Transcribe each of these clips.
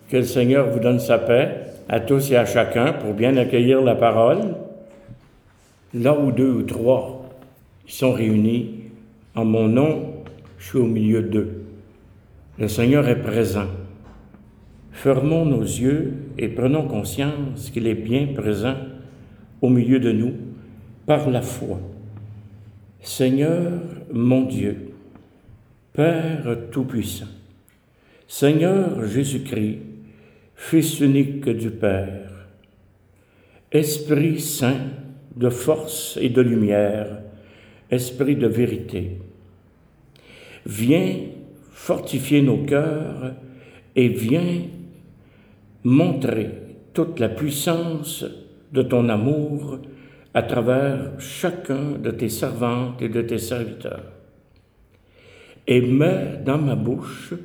Que le Seigneur vous donne sa paix à tous et à chacun pour bien accueillir la parole. Là où 2 ou 3 sont réunis en mon nom, je suis au milieu d'eux. Le Seigneur est présent. Fermons nos yeux et prenons conscience qu'il est bien présent au milieu de nous par la foi. Seigneur mon Dieu, Père Tout-Puissant, Seigneur Jésus-Christ, Fils unique du Père, Esprit Saint de force et de lumière, Esprit de vérité, viens fortifier nos cœurs et viens montrer toute la puissance de ton amour à travers chacun de tes servantes et de tes serviteurs. Et mets dans ma bouche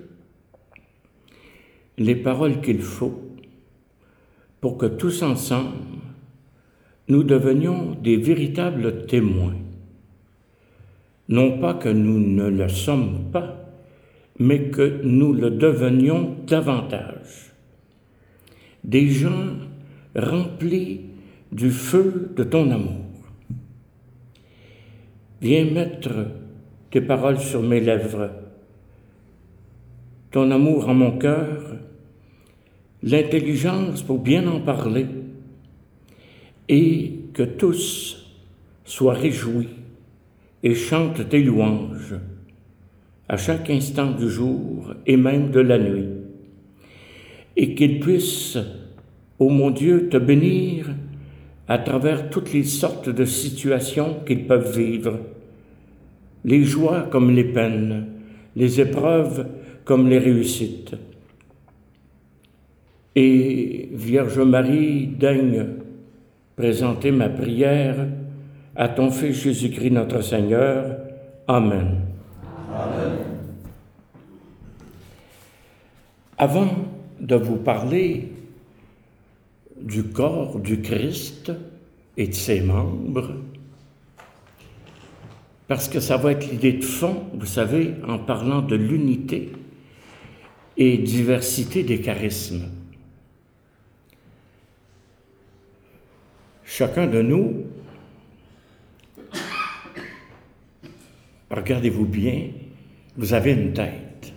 les paroles qu'il faut pour que tous ensemble, nous devenions des véritables témoins. Non pas que nous ne le sommes pas, mais que nous le devenions davantage. Des gens remplis du feu de ton amour. Viens mettre tes paroles sur mes lèvres, ton amour en mon cœur, l'intelligence pour bien en parler, et que tous soient réjouis et chantent tes louanges à chaque instant du jour et même de la nuit, et qu'ils puissent, ô mon Dieu, te bénir à travers toutes les sortes de situations qu'ils peuvent vivre, les joies comme les peines, les épreuves comme les réussites. Et Vierge Marie, daigne présenter ma prière à ton Fils Jésus-Christ notre Seigneur. Amen. Amen. Avant de vous parler du corps du Christ et de ses membres, parce que ça va être l'idée de fond, vous savez, en parlant de l'unité et diversité des charismes. Chacun de nous, regardez-vous bien, vous avez une tête,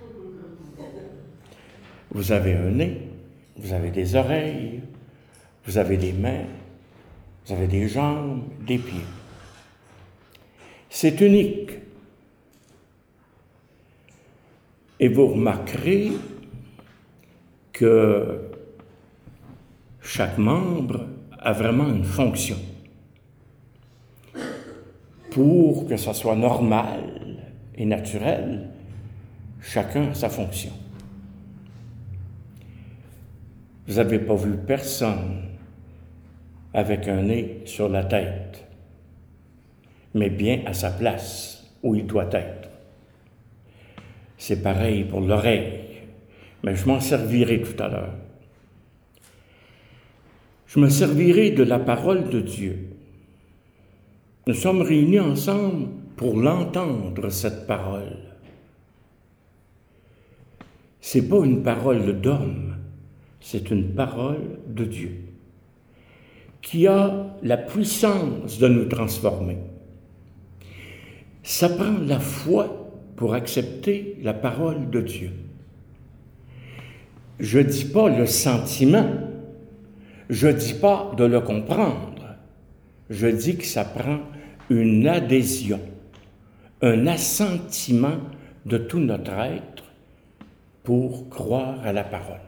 vous avez un nez, vous avez des oreilles, vous avez des mains, vous avez des jambes, des pieds. C'est unique. Et vous remarquerez que chaque membre a vraiment une fonction. Pour que ça soit normal et naturel, chacun a sa fonction. Vous n'avez pas vu personne avec un nez sur la tête, mais bien à sa place où il doit être. C'est pareil pour l'oreille, mais je m'en servirai tout à l'heure. Je me servirai de la parole de Dieu. Nous sommes réunis ensemble pour l'entendre, cette parole. Ce n'est pas une parole d'homme, c'est une parole de Dieu qui a la puissance de nous transformer. Ça prend la foi pour accepter la parole de Dieu. Je ne dis pas le sentiment, je ne dis pas de le comprendre, je dis que ça prend une adhésion, un assentiment de tout notre être pour croire à la parole.